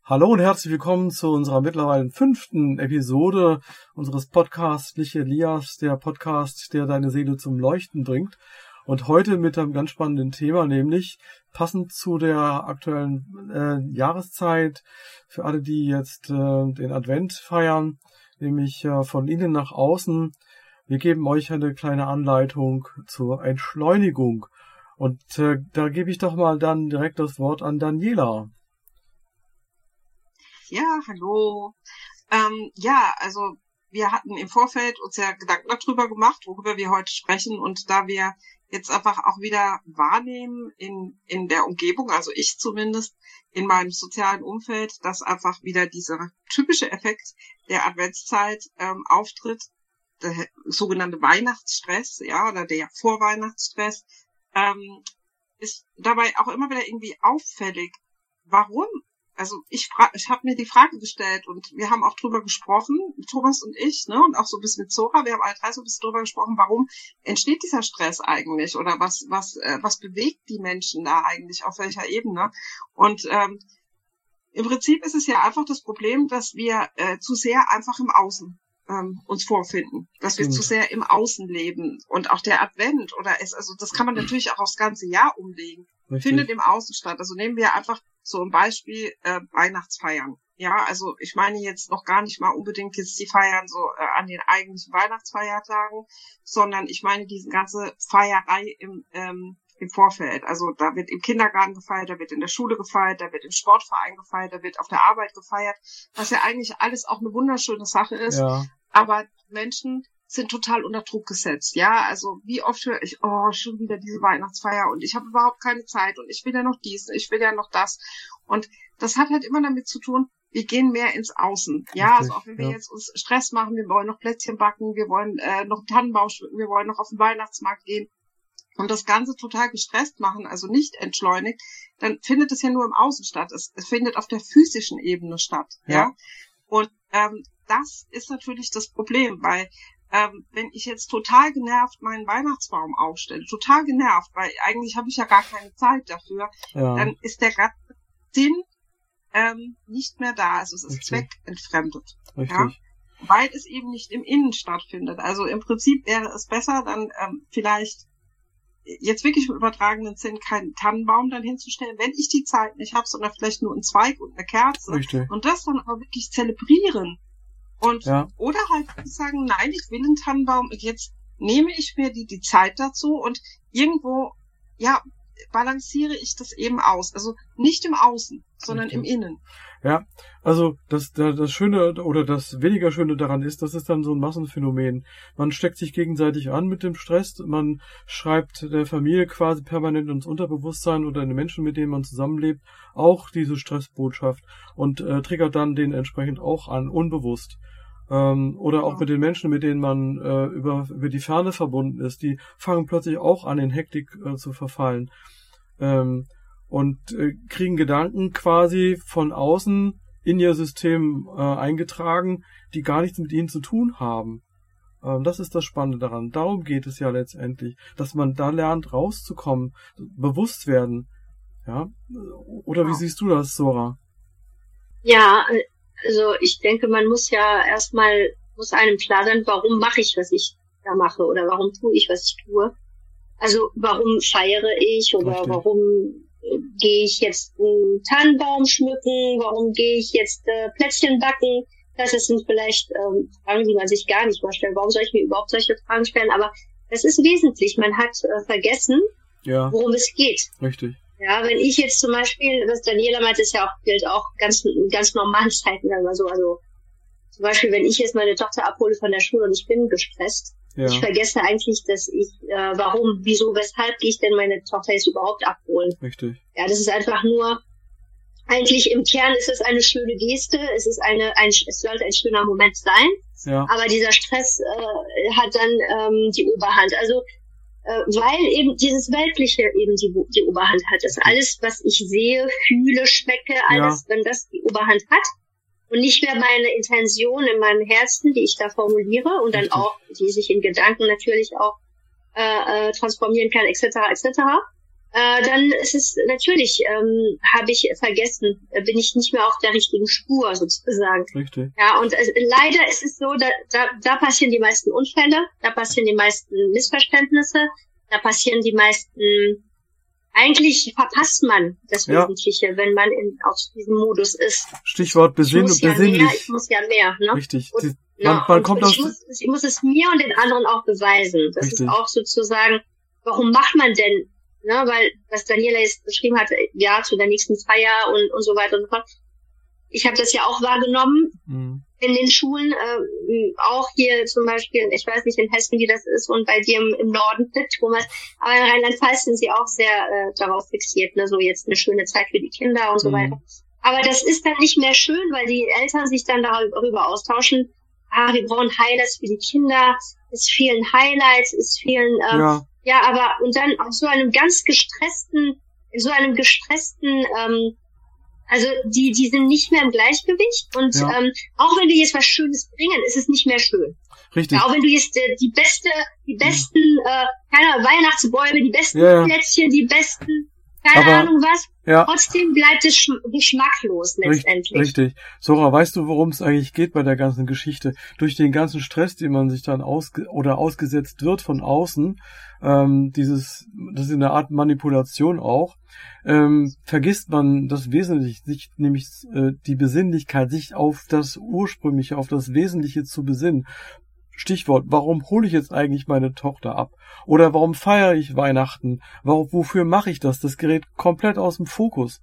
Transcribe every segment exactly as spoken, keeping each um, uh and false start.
Hallo und herzlich willkommen zu unserer mittlerweile fünften Episode unseres Podcasts Liche Elias, der Podcast, der deine Seele zum Leuchten bringt. Und heute mit einem ganz spannenden Thema, nämlich passend zu der aktuellen äh, Jahreszeit, für alle, die jetzt äh, den Advent feiern, nämlich äh, von innen nach außen. Wir geben euch eine kleine Anleitung zur Entschleunigung. Und äh, da gebe ich doch mal dann direkt das Wort an Daniela. Ja, hallo. Ähm, ja, also wir hatten im Vorfeld uns ja Gedanken darüber gemacht, worüber wir heute sprechen. Und da wir jetzt einfach auch wieder wahrnehmen in in der Umgebung, also ich zumindest in meinem sozialen Umfeld, dass einfach wieder dieser typische Effekt der Adventszeit ähm, auftritt, der sogenannte Weihnachtsstress, ja, oder der Vorweihnachtsstress, ähm, ist dabei auch immer wieder irgendwie auffällig. Warum? Also ich fra- ich habe mir die Frage gestellt und wir haben auch drüber gesprochen, Thomas und ich, ne, und auch so ein bisschen mit Zora, wir haben alle drei so ein bisschen drüber gesprochen, warum entsteht dieser Stress eigentlich oder was was äh, was bewegt die Menschen da eigentlich, auf welcher Ebene? Und ähm, im Prinzip ist es ja einfach das Problem, dass wir äh, zu sehr einfach im Außen ähm, uns vorfinden, dass wir Stimmt. zu sehr im Außen leben und auch der Advent oder es, also das kann man natürlich auch aufs ganze Jahr umlegen, Richtig. findet im Außen statt. Also nehmen wir einfach so ein Beispiel äh, Weihnachtsfeiern. Ja, also ich meine jetzt noch gar nicht mal unbedingt jetzt die Feiern so äh, an den eigentlichen Weihnachtsfeiertagen, sondern ich meine diese ganze Feierei im ähm, im Vorfeld. Also da wird im Kindergarten gefeiert, da wird in der Schule gefeiert, da wird im Sportverein gefeiert, da wird auf der Arbeit gefeiert, was ja eigentlich alles auch eine wunderschöne Sache ist. Ja. Aber Menschen sind total unter Druck gesetzt. Ja, also wie oft höre ich, oh, schon wieder diese Weihnachtsfeier und ich habe überhaupt keine Zeit und ich will ja noch dies, ich will ja noch das. Und das hat halt immer damit zu tun, wir gehen mehr ins Außen. Ja, Richtig, also auch wenn wir ja. jetzt uns Stress machen, wir wollen noch Plätzchen backen, wir wollen äh, noch einen Tannenbaum schmücken, wir wollen noch auf den Weihnachtsmarkt gehen und das Ganze total gestresst machen, also nicht entschleunigt, dann findet es ja nur im Außen statt. Es, es findet auf der physischen Ebene statt. Ja. Ja. Und ähm, das ist natürlich das Problem, weil ähm, wenn ich jetzt total genervt meinen Weihnachtsbaum aufstelle, total genervt, weil eigentlich habe ich ja gar keine Zeit dafür, Ja. dann ist der ganze Sinn ähm, nicht mehr da. Also es ist Richtig. zweckentfremdet. Richtig. Ja? Weil es eben nicht im Innen stattfindet. Also im Prinzip wäre es besser, dann ähm, vielleicht jetzt wirklich im übertragenen Sinn keinen Tannenbaum dann hinzustellen, wenn ich die Zeit nicht habe, sondern vielleicht nur einen Zweig und eine Kerze. Richtig. Und das dann aber wirklich zelebrieren. Und Ja. oder halt sagen, nein, ich will einen Tannenbaum und jetzt nehme ich mir die, die Zeit dazu und irgendwo, ja, balanciere ich das eben aus. Also nicht im Außen, sondern Richtig. im Innen. Ja, also das, das das Schöne oder das weniger Schöne daran ist, das ist dann so ein Massenphänomen. Man steckt sich gegenseitig an mit dem Stress, man schreibt der Familie quasi permanent ins Unterbewusstsein oder den Menschen, mit denen man zusammenlebt, auch diese Stressbotschaft und äh, triggert dann den entsprechend auch an, unbewusst. Ähm, oder auch Ja. mit den Menschen, mit denen man äh, über über die Ferne verbunden ist, die fangen plötzlich auch an, in Hektik äh, zu verfallen. Ähm, und äh, kriegen Gedanken quasi von außen in ihr System äh, eingetragen, die gar nichts mit ihnen zu tun haben. Ähm, das ist das Spannende daran. Darum geht es ja letztendlich, dass man da lernt, rauszukommen, bewusst werden. Ja? Oder wie Ja. siehst du das, Zora? Ja, also ich denke, man muss ja erstmal, muss einem klar sein, warum mache ich, was ich da mache oder warum tue ich, was ich tue. Also warum feiere ich oder Richtig. warum äh, gehe ich jetzt einen Tannenbaum schmücken, warum gehe ich jetzt äh, Plätzchen backen. Das sind vielleicht ähm, Fragen, die man sich gar nicht vorstellt. Warum soll ich mir überhaupt solche Fragen stellen? Aber das ist wesentlich. Man hat äh, vergessen, Ja, worum es geht. richtig. Ja, wenn ich jetzt zum Beispiel, was Daniela meint, ist ja auch, gilt auch ganz, ganz normalen Zeiten, sagen wir so. Also, zum Beispiel, wenn ich jetzt meine Tochter abhole von der Schule und ich bin gestresst, Ja, ich vergesse eigentlich, dass ich, äh, warum, wieso, weshalb gehe ich denn meine Tochter jetzt überhaupt abholen? richtig. Ja, das ist einfach nur, eigentlich im Kern ist es eine schöne Geste, es ist eine, ein, es sollte ein schöner Moment sein, Ja, aber dieser Stress äh, hat dann ähm, die Oberhand. Also äh, weil eben dieses Weltliche eben die, die Oberhand hat. Das alles, was ich sehe, fühle, schmecke, alles, wenn das die Oberhand hat und nicht mehr meine Intention in meinem Herzen, die ich da formuliere und dann Richtig. auch, die sich in Gedanken natürlich auch äh, äh, transformieren kann, et cetera et cetera. äh, dann ist es natürlich, ähm, habe ich vergessen, äh, bin ich nicht mehr auf der richtigen Spur sozusagen. Richtig. Ja, und äh, leider ist es so, da, da, da passieren die meisten Unfälle, da passieren die meisten Missverständnisse, da passieren die meisten, eigentlich verpasst man das Ja. Wesentliche, wenn man in, auf diesem Modus ist. Stichwort besinn- ich muss ja besinnlich. mehr, ich muss ja mehr, ne? Richtig. Und, Die, ja, man man und kommt ich, aus... muss, ich muss es mir und den anderen auch beweisen. Das Richtig. ist auch sozusagen, warum macht man denn, ne, weil, was Daniela jetzt beschrieben hat, ja, zu der nächsten Feier und, und so weiter und so fort. Ich habe das ja auch wahrgenommen Mhm. in den Schulen, äh, auch hier zum Beispiel, ich weiß nicht in Hessen, wie das ist, und bei dir im, im Norden, Thomas, aber in Rheinland-Pfalz sind sie auch sehr äh, darauf fixiert, ne, so jetzt eine schöne Zeit für die Kinder und so Mhm. weiter. Aber das ist dann nicht mehr schön, weil die Eltern sich dann darüber austauschen, ah, wir brauchen Highlights für die Kinder, es fehlen Highlights, es fehlen, ähm, Ja, ja, aber, und dann auf so einem ganz gestressten, in so einem gestressten, ähm, also die, die sind nicht mehr im Gleichgewicht und Ja. ähm, auch wenn wir jetzt was Schönes bringen, ist es nicht mehr schön. richtig. Ja, auch wenn du jetzt äh, die beste, die besten, äh, keine Ahnung, Weihnachtsbäume, die besten Ja, ja. Plätzchen, die besten, keine Aber- Ahnung was, Ja, trotzdem bleibt es schm- geschmacklos letztendlich. richtig. Sora, weißt du, worum es eigentlich geht bei der ganzen Geschichte? Durch den ganzen Stress, den man sich dann ausge oder ausgesetzt wird von außen, ähm, dieses, das ist eine Art Manipulation auch, ähm, vergisst man das Wesentliche, sich nämlich äh, die Besinnlichkeit, sich auf das Ursprüngliche, auf das Wesentliche zu besinnen. Stichwort, warum hole ich jetzt eigentlich meine Tochter ab? Oder warum feiere ich Weihnachten? Warum, wofür mache ich das? Das gerät komplett aus dem Fokus.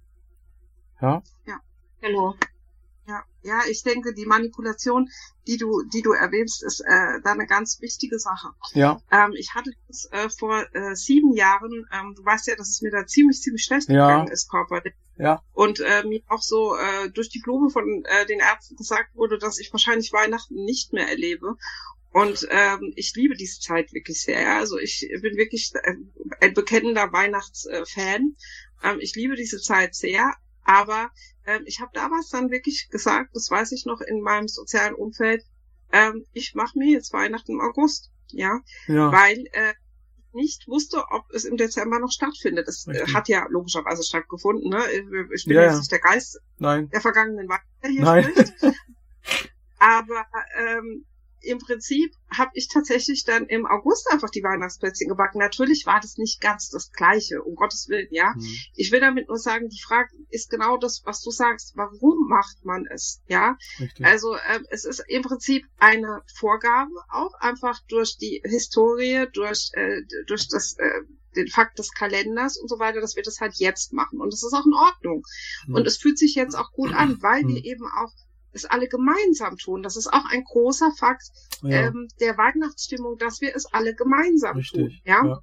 Ja? Genau. Ja, ja, ich denke, die Manipulation, die du, die du erwähnst, ist äh, da eine ganz wichtige Sache. Ja. Ähm, ich hatte das äh, vor äh, sieben Jahren, ähm, du weißt ja, dass es mir da ziemlich, ziemlich schlecht Ja. gegangen ist, körperlich. Ja. Und äh, mir auch so äh, durch die Blume von äh, den Ärzten gesagt wurde, dass ich wahrscheinlich Weihnachten nicht mehr erlebe. Und ähm, ich liebe diese Zeit wirklich sehr. Ja? Also ich bin wirklich äh, ein bekennender Weihnachtsfan. Ähm, ich liebe diese Zeit sehr. Aber ähm, ich habe damals dann wirklich gesagt, das weiß ich noch in meinem sozialen Umfeld, ähm, ich mache mir jetzt Weihnachten im August. Ja, Ja. weil äh, ich nicht wusste, ob es im Dezember noch stattfindet. Es äh, Richtig. hat ja logischerweise stattgefunden. Ne? Ich bin Ja, jetzt ja. nicht der Geist Nein. der vergangenen Weihnachten, der hier Nein. spricht. Aber ähm, im Prinzip habe ich tatsächlich dann im August einfach die Weihnachtsplätzchen gebacken. Natürlich war das nicht ganz das Gleiche, um Gottes Willen, ja. Mhm. Ich will damit nur sagen, die Frage ist genau das, was du sagst. Warum macht man es, ja? Richtig. Also ähm, es ist im Prinzip eine Vorgabe, auch einfach durch die Historie, durch äh, durch das äh, den Fakt des Kalenders und so weiter, dass wir das halt jetzt machen. Und das ist auch in Ordnung. Mhm. Und es fühlt sich jetzt auch gut an, weil Mhm. wir eben auch es alle gemeinsam tun. Das ist auch ein großer Fakt ja. ähm, der Weihnachtsstimmung, dass wir es alle gemeinsam tun. Richtig. Ja? Ja.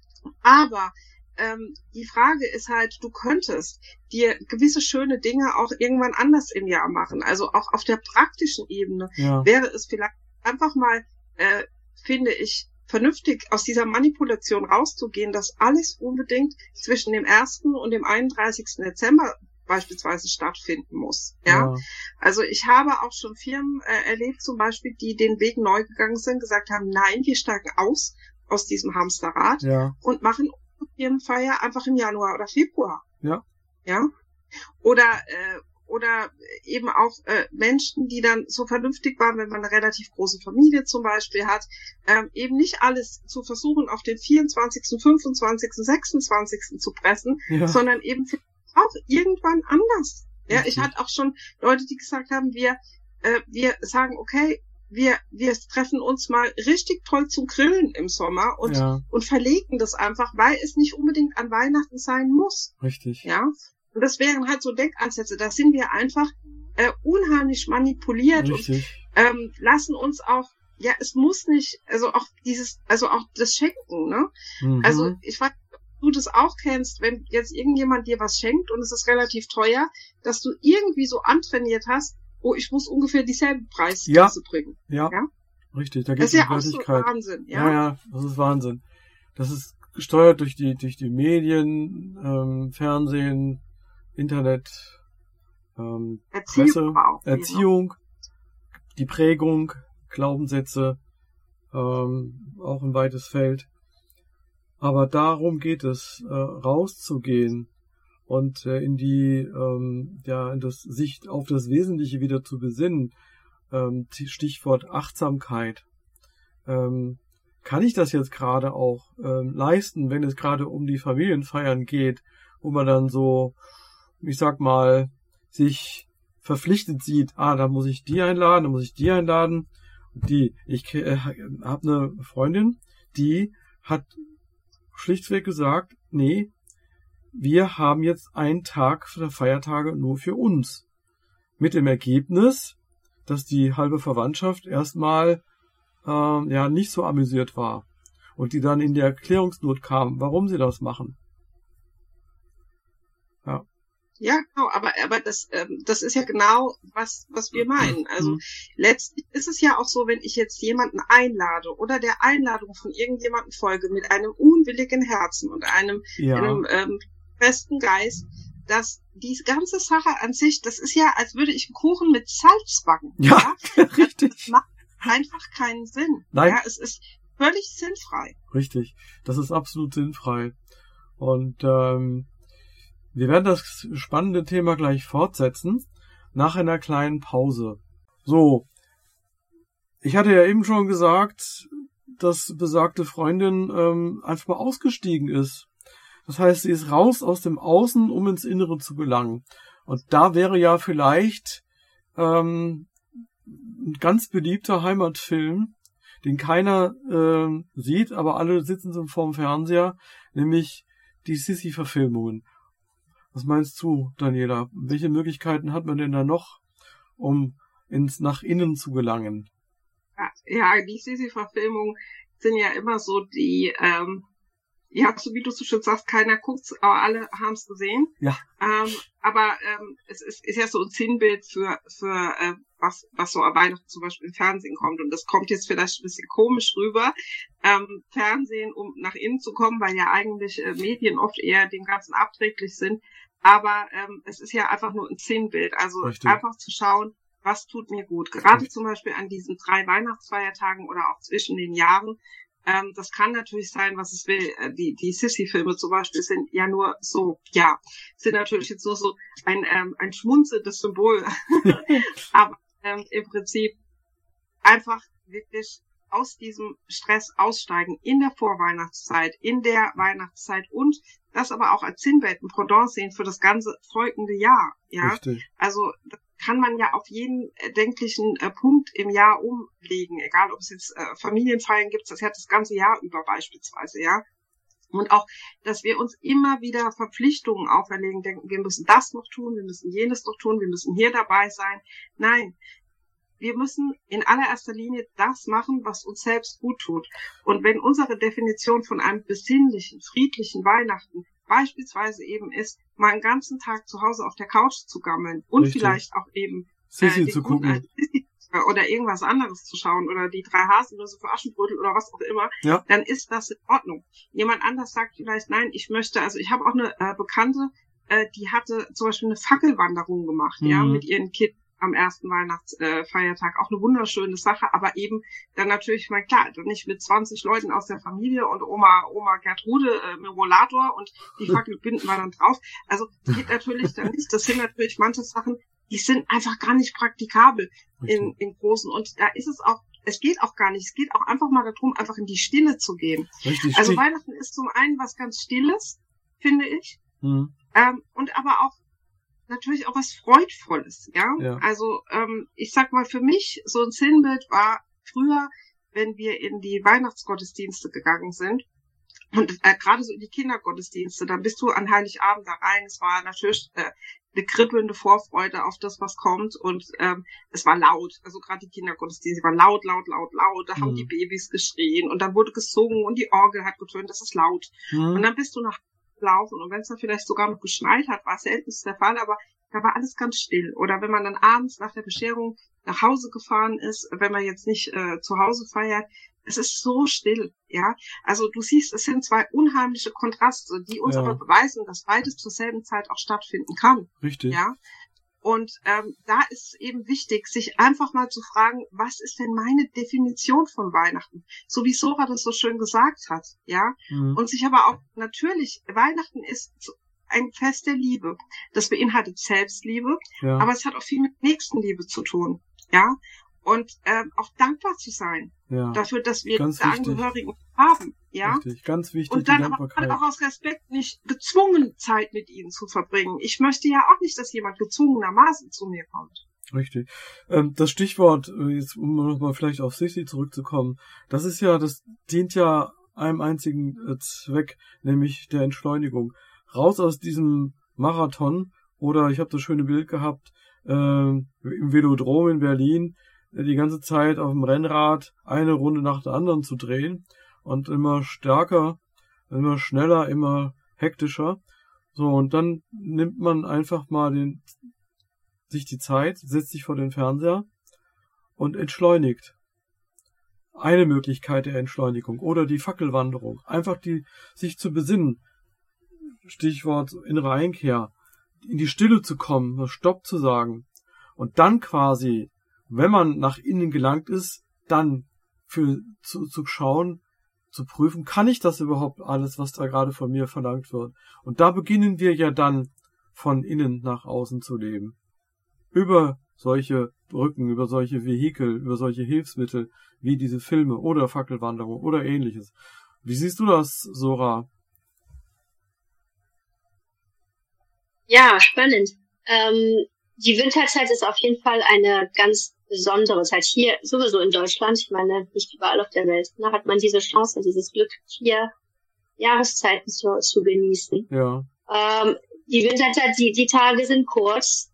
Aber ähm, die Frage ist halt, du könntest dir gewisse schöne Dinge auch irgendwann anders im Jahr machen. Also auch auf der praktischen Ebene Ja. wäre es vielleicht einfach mal, äh, finde ich, vernünftig aus dieser Manipulation rauszugehen, dass alles unbedingt zwischen dem ersten und dem einunddreißigsten Dezember beispielsweise stattfinden muss. Ja, Ja. also ich habe auch schon Firmen äh, erlebt, zum Beispiel, die den Weg neu gegangen sind, gesagt haben, nein, wir steigen aus aus diesem Hamsterrad Ja. und machen unsere Firmenfeier einfach im Januar oder Februar. Ja. Ja. Oder äh, oder eben auch äh, Menschen, die dann so vernünftig waren, wenn man eine relativ große Familie zum Beispiel hat, ähm, eben nicht alles zu versuchen, auf den vierundzwanzigsten, fünfundzwanzigsten, sechsundzwanzigsten zu pressen, Ja. sondern eben auch irgendwann anders. Ja, ich Richtig. hatte auch schon Leute, die gesagt haben, wir äh, wir sagen, okay, wir wir treffen uns mal richtig toll zum Grillen im Sommer und Ja. und verlegen das einfach, weil es nicht unbedingt an Weihnachten sein muss. Richtig. Ja, und das wären halt so Denkansätze. Da sind wir einfach äh, unheimlich manipuliert Richtig. und ähm, lassen uns auch, ja, es muss nicht, also auch dieses, also auch das Schenken, ne? Mhm. Also ich weiß, ob du das auch kennst, wenn jetzt irgendjemand dir was schenkt und es ist relativ teuer, dass du irgendwie so antrainiert hast, oh, ich muss ungefähr dieselben Preisklasse bringen. Ja. Ja? Richtig, da Das geht ist es ja um auch so Wertigkeit. Wahnsinn, Ja, ja. ja, das ist Wahnsinn. Das ist gesteuert durch die durch die Medien, ähm, Fernsehen, Internet, ähm, Erziehung Presse, war auch viel, ne? Erziehung, die Prägung, Glaubenssätze, ähm, auch ein weites Feld. Aber darum geht es, äh, rauszugehen und äh, in die, ähm, ja, in das sich auf das Wesentliche wieder zu besinnen. Ähm, Stichwort Achtsamkeit. Ähm, kann ich das jetzt gerade auch ähm, leisten, wenn es gerade um die Familienfeiern geht, wo man dann so, ich sag mal, sich verpflichtet sieht, ah, da muss ich die einladen, da muss ich die einladen. Die, ich äh, habe eine Freundin, die hat schlichtweg gesagt, nee, wir haben jetzt einen Tag der Feiertage nur für uns. Mit dem Ergebnis, dass die halbe Verwandtschaft erstmal äh, ja nicht so amüsiert war und die dann in die Erklärungsnot kam, warum sie das machen. Ja. Ja, genau, aber aber das ähm, das ist ja genau was was wir meinen. Also mhm. letztlich ist es ja auch so, wenn ich jetzt jemanden einlade oder der Einladung von irgendjemandem folge mit einem unwilligen Herzen und einem ja. einem ähm, festen Geist, dass die ganze Sache an sich, das ist ja, als würde ich einen Kuchen mit Salz backen. Ja, ja? Richtig. Das macht einfach keinen Sinn. Nein. Ja, es ist völlig sinnfrei. Richtig, das ist absolut sinnfrei. Und ähm, wir werden das spannende Thema gleich fortsetzen, nach einer kleinen Pause. So, ich hatte ja eben schon gesagt, dass besagte Freundin ähm, einfach mal ausgestiegen ist. Das heißt, sie ist raus aus dem Außen, um ins Innere zu gelangen. Und da wäre ja vielleicht ähm, ein ganz beliebter Heimatfilm, den keiner äh, sieht, aber alle sitzen so vorm Fernseher, nämlich die Sissi-Verfilmungen. Was meinst du, Daniela? Welche Möglichkeiten hat man denn da noch, um ins nach innen zu gelangen? Ja, die Sissi-Verfilmungen sind ja immer so die, ähm, ja, so wie du so schön sagst, keiner guckt's, aber alle haben's gesehen. Ja. Ähm, aber ähm, es ist, ist ja so ein Sinnbild für für äh, was was so an Weihnachten zum Beispiel im Fernsehen kommt. Und das kommt jetzt vielleicht ein bisschen komisch rüber, ähm, Fernsehen, um nach innen zu kommen, weil ja eigentlich äh, Medien oft eher dem Ganzen abträglich sind. Aber ähm, es ist ja einfach nur ein Sinnbild. Also Richtig. Einfach zu schauen, was tut mir gut. Gerade Richtig. Zum Beispiel an diesen drei Weihnachtsfeiertagen oder auch zwischen den Jahren. Ähm, das kann natürlich sein, was es will. Die, die Sissi-Filme zum Beispiel sind ja nur so, ja, sind natürlich jetzt nur so ein, ähm, ein schmunzelndes Symbol. Aber ähm, im Prinzip einfach wirklich aus diesem Stress aussteigen in der Vorweihnachtszeit, in der Weihnachtszeit und das aber auch als Sinnbild, ein Pendant sehen für das ganze folgende Jahr. Ja, Richtig. Also das kann man ja auf jeden erdenklichen äh, Punkt im Jahr umlegen, egal ob es jetzt äh, Familienfeiern gibt, das hat das ganze Jahr über beispielsweise, ja. Und auch, dass wir uns immer wieder Verpflichtungen auferlegen, denken, wir müssen das noch tun, wir müssen jenes noch tun, wir müssen hier dabei sein. Nein, wir müssen in allererster Linie das machen, was uns selbst gut tut. Und wenn unsere Definition von einem besinnlichen, friedlichen Weihnachten beispielsweise eben ist, mal einen ganzen Tag zu Hause auf der Couch zu gammeln und Richtig. Vielleicht auch eben Sissi äh, zu gucken oder irgendwas anderes zu schauen oder die drei Haselnüsse für Aschenbrödel oder was auch immer, ja. Dann ist das in Ordnung. Jemand anders sagt vielleicht, nein, ich möchte, also ich habe auch eine äh, Bekannte, äh, die hatte zum Beispiel eine Fackelwanderung gemacht, mhm. ja, mit ihren Kindern am ersten Weihnachtsfeiertag. Äh, auch eine wunderschöne Sache, aber eben dann natürlich, mal klar, dann nicht mit zwanzig Leuten aus der Familie und Oma Oma Gertrude äh, mit Rollator und die Fackel binden wir dann drauf. Also geht natürlich dann nicht. Das sind natürlich manche Sachen, die sind einfach gar nicht praktikabel in, im Großen. Und da ist es auch, es geht auch gar nicht. Es geht auch einfach mal darum, einfach in die Stille zu gehen. Richtig, also richtig. Weihnachten ist zum einen was ganz Stilles, finde ich. Mhm. Ähm, und aber auch natürlich auch was Freudvolles, ja. ja. Also ähm, ich sag mal, für mich so ein Sinnbild war früher, wenn wir in die Weihnachtsgottesdienste gegangen sind und äh, gerade so in die Kindergottesdienste, dann bist du an Heiligabend da rein. Es war natürlich äh, eine kribbelnde Vorfreude auf das, was kommt und ähm, es war laut. Also gerade die Kindergottesdienste waren laut, laut, laut, laut. Da mhm. haben die Babys geschrien und dann wurde gesungen und die Orgel hat getönt. Das ist laut. Mhm. Und dann bist du nach laufen und wenn es dann vielleicht sogar noch geschneit hat, war seltenst der Fall, aber da war alles ganz still. Oder wenn man dann abends nach der Bescherung nach Hause gefahren ist, wenn man jetzt nicht äh, zu Hause feiert, es ist so still, ja. Also du siehst, es sind zwei unheimliche Kontraste, die uns ja. aber beweisen, dass beides zur selben Zeit auch stattfinden kann. Richtig. Ja. Und ähm, da ist es eben wichtig, sich einfach mal zu fragen, was ist denn meine Definition von Weihnachten? So wie Sora das so schön gesagt hat, ja. Mhm. Und sich aber auch natürlich, Weihnachten ist ein Fest der Liebe. Das beinhaltet Selbstliebe, ja. aber es hat auch viel mit Nächstenliebe zu tun, ja. Und ähm, auch dankbar zu sein ja. dafür, dass wir ganz die Angehörigen haben, ja. Richtig, ganz wichtig. Und dann aber auch aus Respekt nicht gezwungen Zeit mit ihnen zu verbringen. Ich möchte ja auch nicht, dass jemand gezwungenermaßen zu mir kommt. Richtig. Ähm, das Stichwort, jetzt um nochmal vielleicht auf Sissi zurückzukommen, das ist ja, das dient ja einem einzigen äh, Zweck, nämlich der Entschleunigung. Raus aus diesem Marathon, oder ich habe das schöne Bild gehabt, äh, im Velodrom in Berlin, die ganze Zeit auf dem Rennrad eine Runde nach der anderen zu drehen und immer stärker, immer schneller, immer hektischer. So, und dann nimmt man einfach mal den, sich die Zeit, setzt sich vor den Fernseher und entschleunigt. Eine Möglichkeit der Entschleunigung oder die Fackelwanderung. Einfach die, sich zu besinnen. Stichwort innere Einkehr. In die Stille zu kommen, Stopp zu sagen. Und dann quasi, wenn man nach innen gelangt ist, dann für zu, zu schauen, zu prüfen, kann ich das überhaupt alles, was da gerade von mir verlangt wird? Und da beginnen wir ja dann von innen nach außen zu leben. Über solche Brücken, über solche Vehikel, über solche Hilfsmittel, wie diese Filme oder Fackelwanderung oder ähnliches. Wie siehst du das, Sora? Ja, spannend. Ähm, die Winterzeit ist auf jeden Fall eine ganz besondere Zeit. Hier sowieso in Deutschland, ich meine nicht überall auf der Welt, da hat man diese Chance, dieses Glück, vier Jahreszeiten zu, zu genießen. Ja. Ähm, die Winterzeit, die, die Tage sind kurz,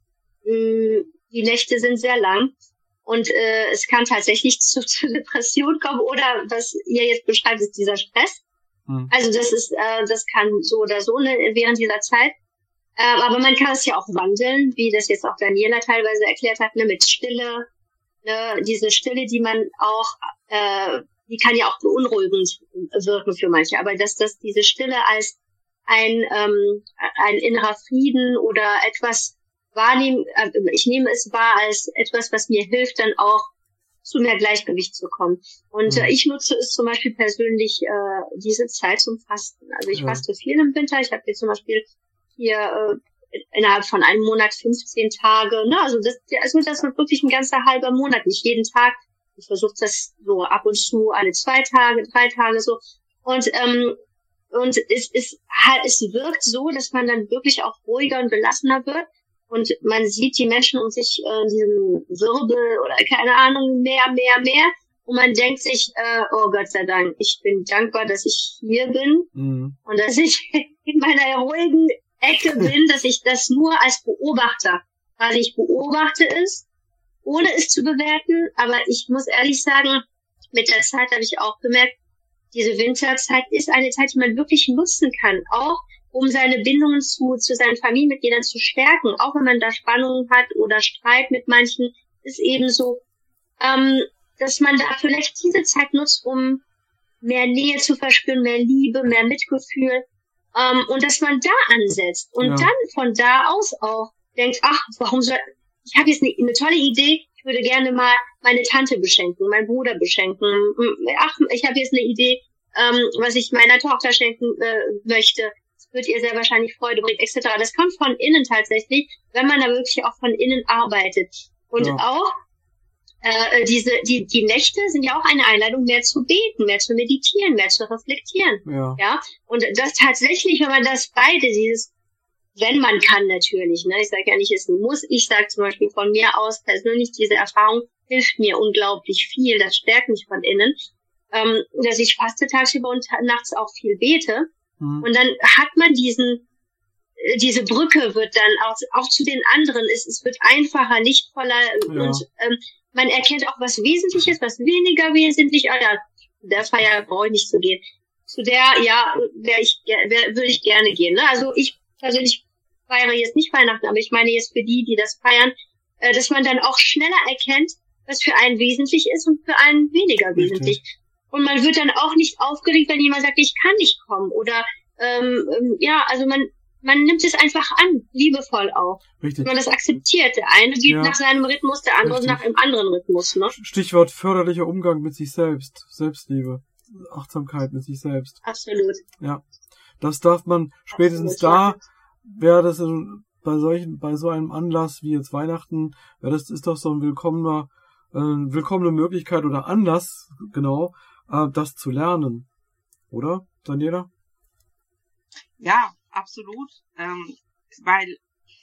mh, die Nächte sind sehr lang und äh, es kann tatsächlich zu, zu Depression kommen oder was ihr jetzt beschreibt, ist dieser Stress. Hm. Also das ist, äh, das kann so oder so ne, während dieser Zeit. Äh, aber man kann es ja auch wandeln, wie das jetzt auch Daniela teilweise erklärt hat, ne, mit Stille. Ne, diese Stille, die man auch, äh, die kann ja auch beunruhigend wirken für manche. Aber dass das diese Stille als ein ähm, ein innerer Frieden oder etwas wahrnehmen, äh, ich nehme es wahr als etwas, was mir hilft, dann auch zu mehr Gleichgewicht zu kommen. Und mhm. äh, ich nutze es zum Beispiel persönlich äh, diese Zeit zum Fasten. Also ich ja. faste viel im Winter. Ich habe jetzt zum Beispiel hier äh, innerhalb von einem Monat fünfzehn Tage, ne, also das, also das wird wirklich ein ganzer halber Monat, nicht jeden Tag. Ich versuche das so ab und zu alle zwei Tage, drei Tage so. Und ähm, und es ist es wirkt so, dass man dann wirklich auch ruhiger und gelassener wird und man sieht die Menschen um sich äh, in diesem Wirbel oder keine Ahnung mehr, mehr, mehr. Und man denkt sich, äh, oh Gott sei Dank, ich bin dankbar, dass ich hier bin mhm. und dass ich in meiner ruhigen Ecke bin, dass ich das nur als Beobachter, weil ich beobachte es, ohne es zu bewerten, aber ich muss ehrlich sagen, mit der Zeit habe ich auch gemerkt, diese Winterzeit ist eine Zeit, die man wirklich nutzen kann, auch um seine Bindungen zu, zu seinen Familienmitgliedern zu stärken, auch wenn man da Spannungen hat oder Streit mit manchen, ist eben so, ähm, dass man da vielleicht diese Zeit nutzt, um mehr Nähe zu verspüren, mehr Liebe, mehr Mitgefühl, Um, und dass man da ansetzt und ja. dann von da aus auch denkt, ach, warum soll, ich habe jetzt eine, eine tolle Idee, ich würde gerne mal meine Tante beschenken, meinen Bruder beschenken, ach, ich habe jetzt eine Idee, ähm, was ich meiner Tochter schenken äh, möchte, das wird ihr sehr wahrscheinlich Freude bringen, et cetera. Das kommt von innen tatsächlich, wenn man da wirklich auch von innen arbeitet. Und ja. auch Äh, diese, die, die Nächte sind ja auch eine Einladung, mehr zu beten, mehr zu meditieren, mehr zu reflektieren. Ja. ja? Und das tatsächlich, wenn man das beide, dieses, wenn man kann natürlich, ne, ich sage ja nicht, es muss, ich sage zum Beispiel von mir aus persönlich, diese Erfahrung hilft mir unglaublich viel, das stärkt mich von innen, ähm, dass ich faste tagsüber und nachts auch viel bete. Mhm. Und dann hat man diesen, diese Brücke wird dann auch, auch zu den anderen, es, es wird einfacher, lichtvoller ja. und, ähm, man erkennt auch, was wesentlich ist, was weniger wesentlich. Ah ja, der Feier brauche ich nicht zu gehen. Zu der, ja, wär ich, wär, würde ich gerne gehen. Ne? Also ich persönlich feiere jetzt nicht Weihnachten, aber ich meine jetzt für die, die das feiern, äh, dass man dann auch schneller erkennt, was für einen wesentlich ist und für einen weniger wesentlich. Okay. Und man wird dann auch nicht aufgeregt, wenn jemand sagt, ich kann nicht kommen. Oder ähm, ähm, ja, also man man nimmt es einfach an, liebevoll auch. Richtig. Man das akzeptiert. Der eine geht ja. nach seinem Rhythmus, der andere Richtig. nach einem anderen Rhythmus. Ne? Stichwort förderlicher Umgang mit sich selbst, Selbstliebe, Achtsamkeit mit sich selbst. Absolut. Ja, das darf man spätestens Absolut, da, wäre das in, bei solchen, bei so einem Anlass wie jetzt Weihnachten, wäre das ist doch so ein willkommener, äh, willkommene Möglichkeit oder Anlass, genau, äh, das zu lernen, oder, Daniela? Ja, absolut, ähm, weil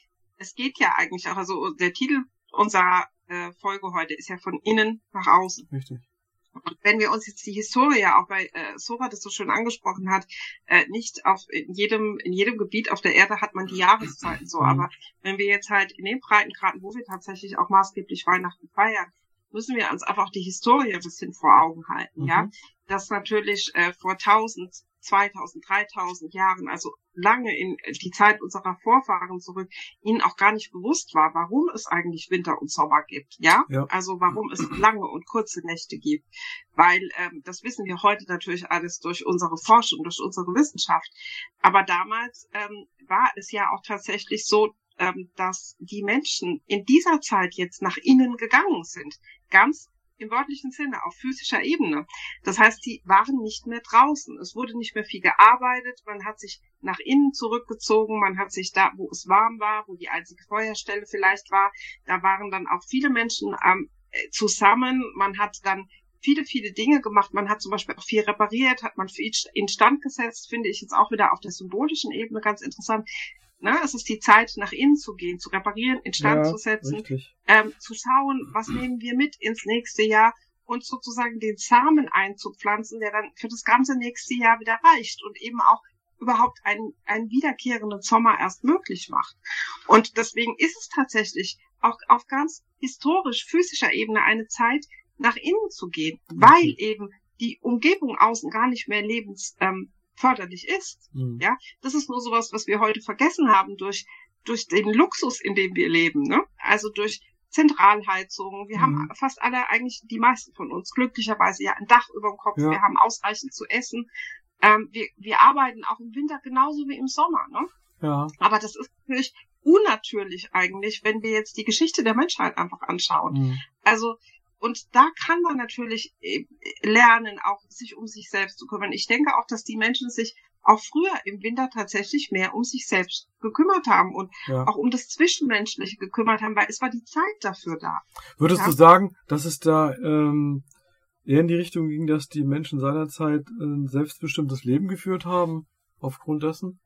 es geht ja eigentlich auch, also der Titel unserer äh, Folge heute ist ja von innen nach außen. Richtig. Und wenn wir uns jetzt die Historie, auch bei äh, Sora das so schön angesprochen hat, äh, nicht auf in jedem in jedem Gebiet auf der Erde hat man die Jahreszeiten so, mhm. aber wenn wir jetzt halt in den Breitengraden, wo wir tatsächlich auch maßgeblich Weihnachten feiern, müssen wir uns einfach die Historie ein bisschen vor Augen halten, mhm. ja, dass natürlich äh, vor tausend, zweitausend, dreitausend Jahren, also lange in die Zeit unserer Vorfahren zurück, ihnen auch gar nicht bewusst war, warum es eigentlich Winter und Sommer gibt, ja, ja. also warum es lange und kurze Nächte gibt, weil ähm, das wissen wir heute natürlich alles durch unsere Forschung, durch unsere Wissenschaft, aber damals ähm, war es ja auch tatsächlich so, ähm, dass die Menschen in dieser Zeit jetzt nach innen gegangen sind, ganz im wörtlichen Sinne, auf physischer Ebene. Das heißt, die waren nicht mehr draußen. Es wurde nicht mehr viel gearbeitet. Man hat sich nach innen zurückgezogen. Man hat sich da, wo es warm war, wo die einzige Feuerstelle vielleicht war, da waren dann auch viele Menschen ähm, zusammen. Man hat dann viele, viele Dinge gemacht. Man hat zum Beispiel auch viel repariert, hat man viel instand gesetzt, finde ich jetzt auch wieder auf der symbolischen Ebene ganz interessant. Ne, es ist die Zeit, nach innen zu gehen, zu reparieren, instand ja, zu setzen, ähm, zu schauen, was nehmen wir mit ins nächste Jahr und sozusagen den Samen einzupflanzen, der dann für das ganze nächste Jahr wieder reicht und eben auch überhaupt einen, einen wiederkehrenden Sommer erst möglich macht. Und deswegen ist es tatsächlich auch auf ganz historisch physischer Ebene eine Zeit, nach innen zu gehen, mhm. weil eben die Umgebung außen gar nicht mehr lebens ähm, förderlich ist, mhm. ja, das ist nur sowas, was wir heute vergessen haben durch durch den Luxus, in dem wir leben, ne? Also durch Zentralheizung. Wir mhm. haben fast alle, eigentlich die meisten von uns, glücklicherweise ja ein Dach über dem Kopf. Ja. Wir haben ausreichend zu essen. Ähm, wir wir arbeiten auch im Winter genauso wie im Sommer, ne? Ja. Aber das ist natürlich unnatürlich eigentlich, wenn wir jetzt die Geschichte der Menschheit einfach anschauen. Mhm. Also und da kann man natürlich lernen, auch sich um sich selbst zu kümmern. Ich denke auch, dass die Menschen sich auch früher im Winter tatsächlich mehr um sich selbst gekümmert haben und ja. auch um das Zwischenmenschliche gekümmert haben, weil es war die Zeit dafür da. Würdest ja? du sagen, dass es da ähm, eher in die Richtung ging, dass die Menschen seinerzeit ein selbstbestimmtes Leben geführt haben, aufgrund dessen?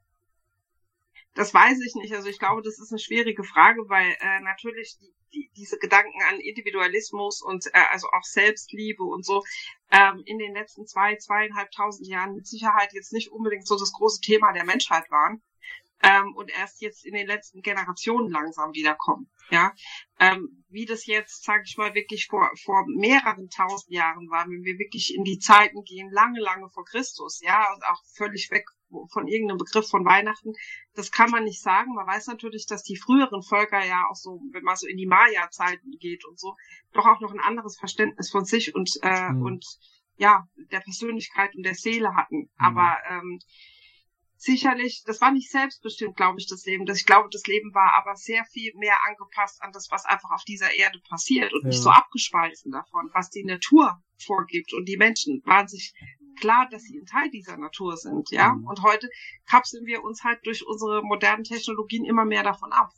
Das weiß ich nicht. Also ich glaube, das ist eine schwierige Frage, weil äh, natürlich die, die, diese Gedanken an Individualismus und äh, also auch Selbstliebe und so ähm, in den letzten zwei, zweieinhalbtausend Jahren mit Sicherheit jetzt nicht unbedingt so das große Thema der Menschheit waren ähm, und erst jetzt in den letzten Generationen langsam wiederkommen. Ja, ähm, wie das jetzt, sage ich mal, wirklich vor vor mehreren tausend Jahren war, wenn wir wirklich in die Zeiten gehen, lange, lange vor Christus, ja, und auch völlig weg von irgendeinem Begriff von Weihnachten, das kann man nicht sagen. Man weiß natürlich, dass die früheren Völker ja auch so, wenn man so in die Maya-Zeiten geht und so, doch auch noch ein anderes Verständnis von sich und äh, mhm. und ja, der Persönlichkeit und der Seele hatten. Mhm. Aber ähm, sicherlich, das war nicht selbstbestimmt, glaube ich, das Leben. Das, ich glaube, das Leben war aber sehr viel mehr angepasst an das, was einfach auf dieser Erde passiert und ja. nicht so abgespalten davon, was die Natur vorgibt. Und die Menschen waren sich klar, dass sie ein Teil dieser Natur sind, ja. Mhm. Und heute kapseln wir uns halt durch unsere modernen Technologien immer mehr davon ab.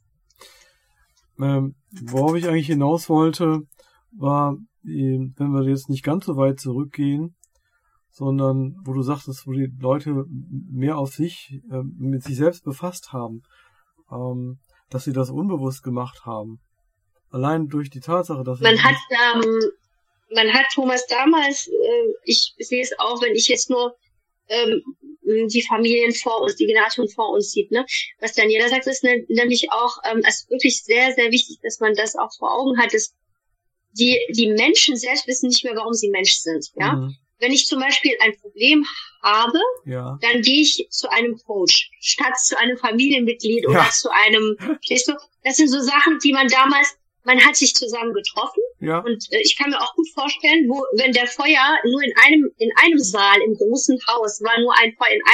Ähm, worauf ich eigentlich hinaus wollte, war, wenn wir jetzt nicht ganz so weit zurückgehen, sondern wo du sagtest, wo die Leute mehr auf sich, äh, mit sich selbst befasst haben, ähm, dass sie das unbewusst gemacht haben. Allein durch die Tatsache, dass man hat, ähm, man hat Thomas damals, äh, ich sehe es auch, wenn ich jetzt nur ähm, die Familien vor uns, die Generation vor uns sieht, ne? Was Daniela sagt, ist ne, nämlich auch, ähm, es ist wirklich sehr, sehr wichtig, dass man das auch vor Augen hat, dass die die Menschen selbst wissen nicht mehr, warum sie Mensch sind, ja. Mhm. Wenn ich zum Beispiel ein Problem habe, ja. dann gehe ich zu einem Coach, statt zu einem Familienmitglied oder ja. zu einem, weißt du, das sind so Sachen, die man damals, man hat sich zusammen getroffen ja. und äh, ich kann mir auch gut vorstellen, wo, wenn der Feuer nur in einem, in einem Saal im großen Haus war, nur ein Feuer in einer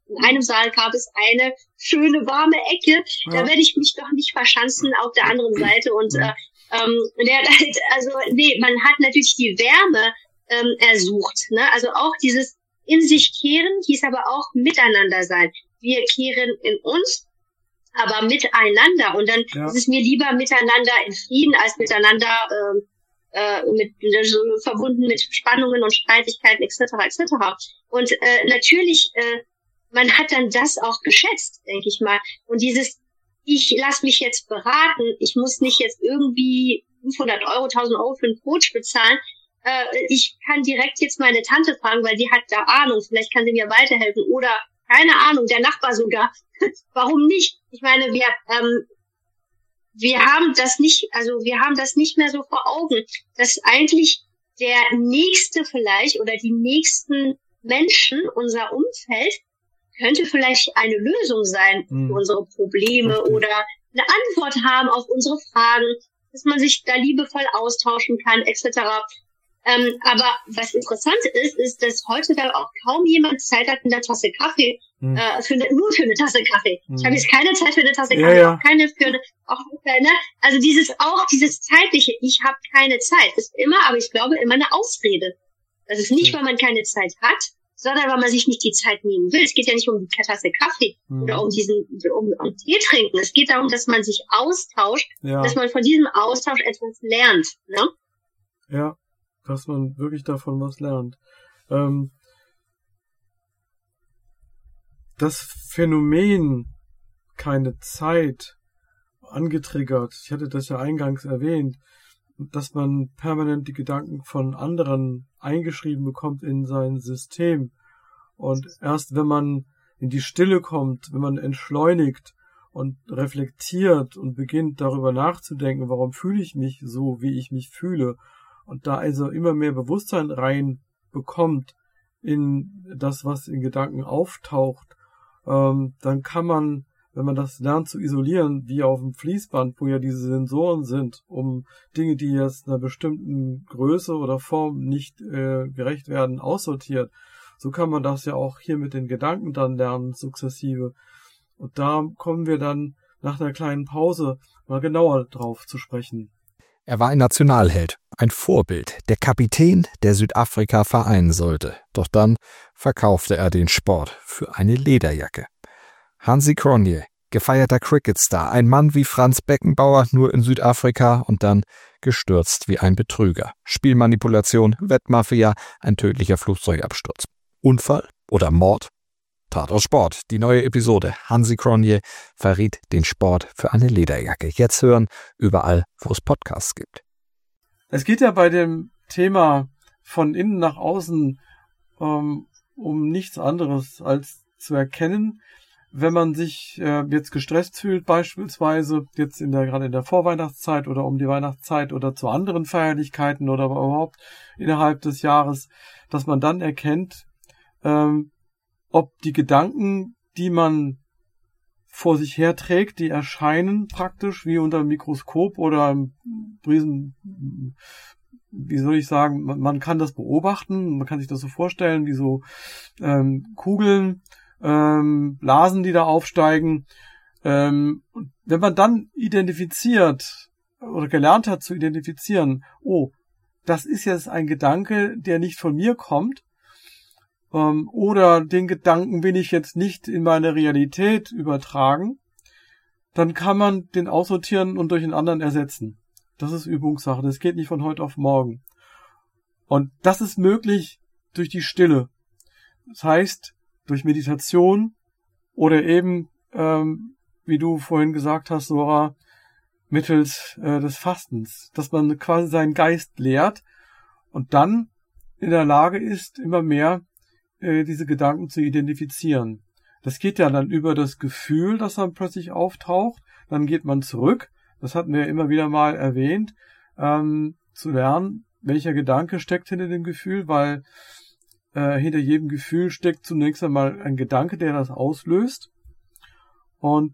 In einem Saal gab es eine schöne, warme Ecke. Ja. Da werde ich mich doch nicht verschanzen auf der anderen Seite. Und äh, ähm, der, also nee, man hat natürlich die Wärme ähm, ersucht. Ne? Also auch dieses in sich kehren hieß aber auch miteinander sein. Wir kehren in uns, aber miteinander. Und dann ja. ist es mir lieber miteinander in Frieden als miteinander äh, äh, mit so verbunden mit Spannungen und Streitigkeiten et cetera et cetera. Und äh, natürlich, äh, man hat dann das auch geschätzt, denke ich mal. Und dieses, ich lasse mich jetzt beraten, ich muss nicht jetzt irgendwie fünfhundert Euro, tausend Euro für einen Coach bezahlen. Äh, ich kann direkt jetzt meine Tante fragen, weil die hat da Ahnung, vielleicht kann sie mir weiterhelfen. Oder, keine Ahnung, der Nachbar sogar. Warum nicht? Ich meine, wir ähm, wir haben das nicht, also wir haben das nicht mehr so vor Augen, dass eigentlich der Nächste vielleicht oder die nächsten Menschen, unser Umfeld, könnte vielleicht eine Lösung sein für unsere Probleme oder eine Antwort haben auf unsere Fragen, dass man sich da liebevoll austauschen kann, et cetera. Ähm, aber was interessant ist, ist, dass heute da auch kaum jemand Zeit hat, eine Tasse Kaffee, hm. äh, für eine, nur für eine Tasse Kaffee. Hm. Ich habe jetzt keine Zeit für eine Tasse Kaffee, ja, ja. auch keine für eine, auch ne? Also dieses auch dieses zeitliche, ich habe keine Zeit, ist immer, aber ich glaube immer eine Ausrede. Das ist nicht, weil man keine Zeit hat, sondern weil man sich nicht die Zeit nehmen will. Es geht ja nicht um die Tasse Kaffee hm. oder um diesen um, um Tee trinken. Es geht darum, dass man sich austauscht, ja. dass man von diesem Austausch etwas lernt. Ne? Ja, dass man wirklich davon was lernt. Ähm, das Phänomen keine Zeit angetriggert, ich hatte das ja eingangs erwähnt, dass man permanent die Gedanken von anderen eingeschrieben bekommt in sein System. Und erst wenn man in die Stille kommt, wenn man entschleunigt und reflektiert und beginnt darüber nachzudenken, warum fühle ich mich so, wie ich mich fühle, und da also immer mehr Bewusstsein rein bekommt in das, was in Gedanken auftaucht, ähm, dann kann man, wenn man das lernt zu isolieren, wie auf dem Fließband, wo ja diese Sensoren sind, um Dinge, die jetzt einer bestimmten Größe oder Form nicht äh, gerecht werden, aussortiert. So kann man das ja auch hier mit den Gedanken dann lernen, sukzessive. Und da kommen wir dann nach einer kleinen Pause mal genauer drauf zu sprechen. Er war ein Nationalheld, ein Vorbild, der Kapitän, der Südafrika vereinen sollte. Doch dann verkaufte er den Sport für eine Lederjacke. Hansi Cronje, gefeierter Cricketstar, ein Mann wie Franz Beckenbauer, nur in Südafrika und dann gestürzt wie ein Betrüger. Spielmanipulation, Wettmafia, ein tödlicher Flugzeugabsturz. Unfall oder Mord? Tatort Sport, die neue Episode. Hansi Cronje verriet den Sport für eine Lederjacke. Jetzt hören, überall, wo es Podcasts gibt. Es geht ja bei dem Thema von innen nach außen ähm, um nichts anderes als zu erkennen, wenn man sich äh, jetzt gestresst fühlt, beispielsweise jetzt in der gerade in der Vorweihnachtszeit oder um die Weihnachtszeit oder zu anderen Feierlichkeiten oder überhaupt innerhalb des Jahres, dass man dann erkennt, ähm, ob die Gedanken, die man vor sich herträgt, die erscheinen praktisch wie unter einem Mikroskop oder einem riesen, wie soll ich sagen, man, man kann das beobachten, man kann sich das so vorstellen, wie so ähm, Kugeln, ähm, Blasen, die da aufsteigen. Ähm, und wenn man dann identifiziert oder gelernt hat zu identifizieren, oh, das ist jetzt ein Gedanke, der nicht von mir kommt, oder den Gedanken will ich jetzt nicht in meine Realität übertragen, dann kann man den aussortieren und durch einen anderen ersetzen. Das ist Übungssache, das geht nicht von heute auf morgen. Und das ist möglich durch die Stille. Das heißt, durch Meditation oder eben, ähm, wie du vorhin gesagt hast, Sora, mittels äh, des Fastens, dass man quasi seinen Geist leert und dann in der Lage ist, immer mehr diese Gedanken zu identifizieren. Das geht ja dann über das Gefühl, das dann plötzlich auftaucht. Dann geht man zurück, das hatten wir ja immer wieder mal erwähnt, ähm, zu lernen, welcher Gedanke steckt hinter dem Gefühl, weil äh, hinter jedem Gefühl steckt zunächst einmal ein Gedanke, der das auslöst. Und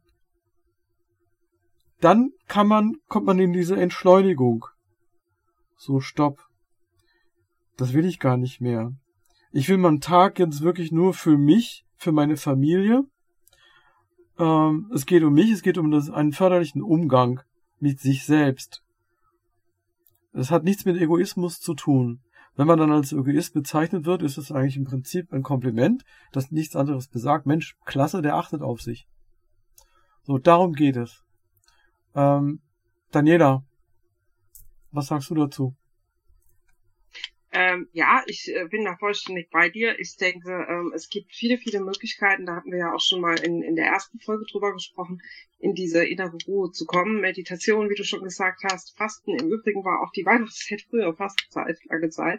dann kann man, kommt man in diese Entschleunigung. So, stopp. Das will ich gar nicht mehr. Ich will meinen Tag jetzt wirklich nur für mich für meine Familie. Ähm, es geht um mich, es geht um das, einen förderlichen Umgang mit sich selbst. Es hat nichts mit Egoismus zu tun. Wenn man dann als Egoist bezeichnet wird, ist es eigentlich im Prinzip ein Kompliment, das nichts anderes besagt. Mensch, klasse, der achtet auf sich. So, darum geht es. Ähm, Daniela, was sagst du dazu? Ähm, ja, ich äh, bin da vollständig bei dir. Ich denke, ähm, es gibt viele, viele Möglichkeiten. Da hatten wir ja auch schon mal in, in der ersten Folge drüber gesprochen, in diese innere Ruhe zu kommen. Meditation, wie du schon gesagt hast, Fasten. Im Übrigen war auch die Weihnachtszeit früher Fastenzeit, lange Zeit.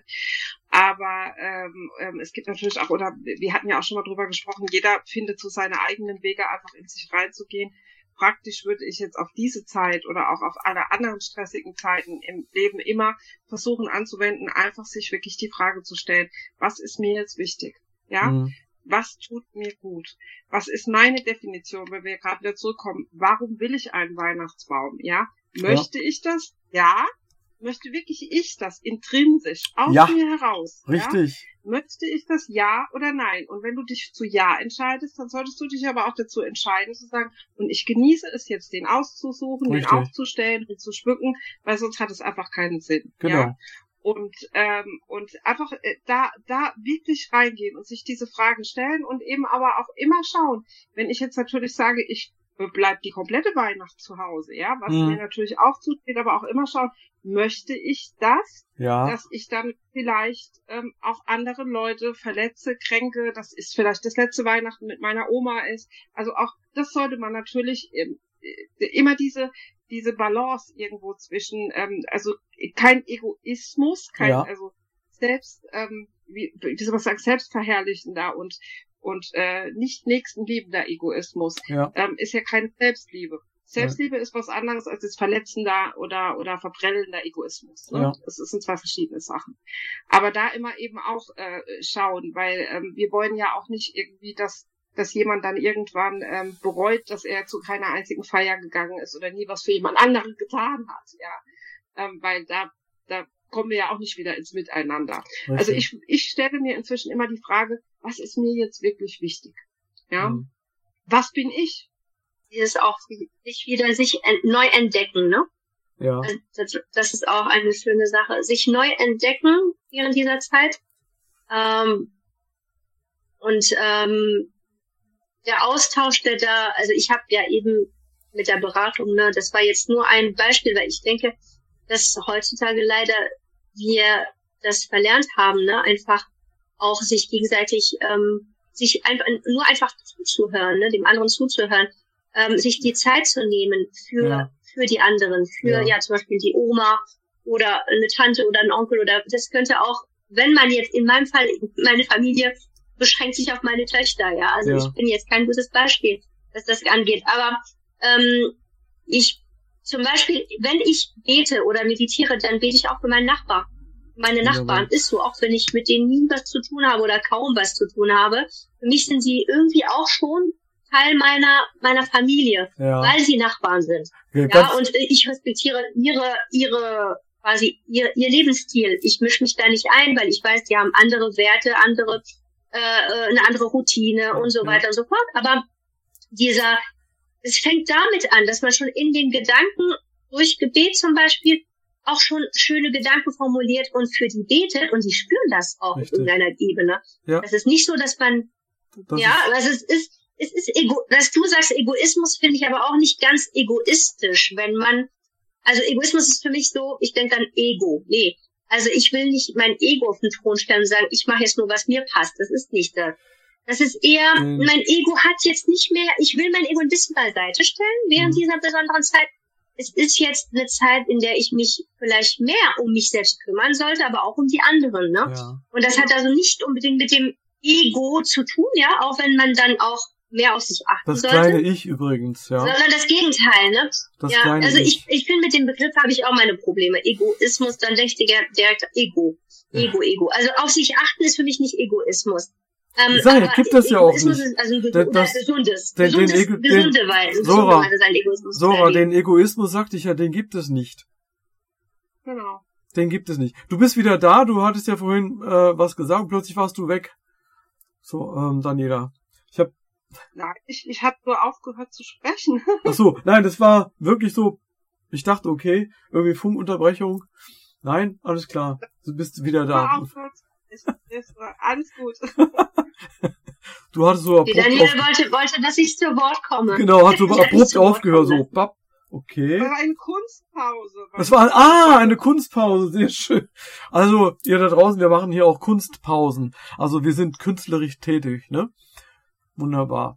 Aber ähm, ähm, es gibt natürlich auch, oder wir hatten ja auch schon mal drüber gesprochen, jeder findet so seine eigenen Wege, einfach in sich reinzugehen. Praktisch würde ich jetzt auf diese Zeit oder auch auf alle anderen stressigen Zeiten im Leben immer versuchen anzuwenden, einfach sich wirklich die Frage zu stellen, was ist mir jetzt wichtig? Ja? Mhm. Was tut mir gut? Was ist meine Definition, wenn wir gerade wieder zurückkommen? Warum will ich einen Weihnachtsbaum? Ja? Möchte ja. ich das? Ja? Möchte wirklich ich das intrinsisch aus ja. mir heraus? Richtig. Ja? Möchte ich das ja oder nein? Und wenn du dich zu ja entscheidest, dann solltest du dich aber auch dazu entscheiden, zu sagen, und ich genieße es jetzt, den auszusuchen, Richtig. den aufzustellen, den zu schmücken, weil sonst hat es einfach keinen Sinn. Genau. Ja? Und, ähm, und einfach äh, da, da wirklich reingehen und sich diese Fragen stellen und eben aber auch immer schauen. Wenn ich jetzt natürlich sage, ich bleibt die komplette Weihnacht zu Hause, ja, was mhm. mir natürlich auch zusteht, aber auch immer schauen, möchte ich das, ja. dass ich dann vielleicht ähm, auch andere Leute verletze, kränke, das ist vielleicht das letzte Weihnachten mit meiner Oma ist, also auch das sollte man natürlich ähm, immer diese diese Balance irgendwo zwischen, ähm, also kein Egoismus, kein, ja. also selbst, ähm, wie, wie soll man sagen, selbstverherrlichender und und äh, nicht nächstenliebender Egoismus ja. ähm, ist ja keine Selbstliebe. Selbstliebe ja. ist was anderes als das verletzender oder oder verprellender Egoismus. Ne? Ja. Das sind zwei verschiedene Sachen. Aber da immer eben auch äh, schauen, weil ähm, wir wollen ja auch nicht irgendwie, dass dass jemand dann irgendwann ähm, bereut, dass er zu keiner einzigen Feier gegangen ist oder nie was für jemand anderen getan hat. Ja, ähm, weil da da kommen wir ja auch nicht wieder ins Miteinander. Richtig. Also ich ich stelle mir inzwischen immer die Frage, was ist mir jetzt wirklich wichtig? Ja, mhm. was bin ich? Dieses auch sich wieder sich neu entdecken, ne? Ja. Das, das ist auch eine schöne Sache. Sich neu entdecken während dieser Zeit. Ähm, und ähm, der Austausch, der da, also ich habe ja eben mit der Beratung, ne, das war jetzt nur ein Beispiel, weil ich denke, dass heutzutage leider wir das verlernt haben, ne, einfach auch sich gegenseitig, ähm, sich einfach nur einfach zuzuhören, ne, dem anderen zuzuhören, ähm, sich die Zeit zu nehmen für ja. für die anderen, für ja. ja zum Beispiel die Oma oder eine Tante oder ein Onkel oder das könnte auch, wenn man jetzt in meinem Fall meine Familie beschränkt sich auf meine Töchter, ja, also ja. ich bin jetzt kein gutes Beispiel, was das angeht, aber ähm, ich zum Beispiel, wenn ich bete oder meditiere, dann bete ich auch für meinen Nachbar. Meine Nachbarn, ist so, auch wenn ich mit denen nie was zu tun habe oder kaum was zu tun habe. Für mich sind sie irgendwie auch schon Teil meiner meiner Familie, ja. weil sie Nachbarn sind. Ja, ja und ich respektiere ihre ihre quasi ihr ihr Lebensstil. Ich mische mich da nicht ein, weil ich weiß, die haben andere Werte, andere äh, eine andere Routine und so weiter ja. und so fort. Aber dieser, es fängt damit an, dass man schon in den Gedanken durch Gebet zum Beispiel auch schon schöne Gedanken formuliert und für die betet und die spüren das auch Richtig. in einer Ebene. Ja. Das ist nicht so, dass man, das ja, also es ist, es ist ego, dass du sagst Egoismus, finde ich aber auch nicht ganz egoistisch, wenn man, also Egoismus ist für mich so, ich denke an Ego, nee, also ich will nicht mein Ego auf den Thron stellen und sagen, ich mache jetzt nur, was mir passt, das ist nicht das. Das ist eher, mhm. mein Ego hat jetzt nicht mehr, ich will mein Ego ein bisschen beiseite stellen während mhm. dieser besonderen Zeit. Es ist jetzt eine Zeit, in der ich mich vielleicht mehr um mich selbst kümmern sollte, aber auch um die anderen, ne? Ja. Und das hat also nicht unbedingt mit dem Ego zu tun, ja, auch wenn man dann auch mehr auf sich achten das sollte. Das kleine Ich übrigens, ja. Sondern das Gegenteil, ne? Das ja, kleine also ich, ich, ich finde, mit dem Begriff habe ich auch meine Probleme. Egoismus, dann denkst du direkt Ego. Ego, Ego. Also auf sich achten ist für mich nicht Egoismus. Ähm, Sag, gibt das ja auch nicht. Ist also ein das, das, gesundes, den, gesundes, den Ego, gesunde den, Weise. Sora, Egoismus Sora den Egoismus sagte ich ja, den gibt es nicht. Genau. Den gibt es nicht. Du bist wieder da, du hattest ja vorhin äh, was gesagt, plötzlich warst du weg. So, ähm, Daniela. Ich hab, Nein, ich, ich habe nur aufgehört zu sprechen. ach so, nein, das war wirklich so, ich dachte, okay, irgendwie Funkunterbrechung. Nein, alles klar, du bist wieder da. Ist, ist, alles gut. Du hattest so abrupt Daniela auf, wollte, wollte, dass ich zu Wort komme. genau, hat so Ja, abrupt zu Wort aufgehört, komme. so, bapp, okay. Das war eine Kunstpause. Das war, ah, eine Kunstpause, sehr schön. Also, ihr da draußen, wir machen hier auch Kunstpausen. Also, wir sind künstlerisch tätig, ne? Wunderbar.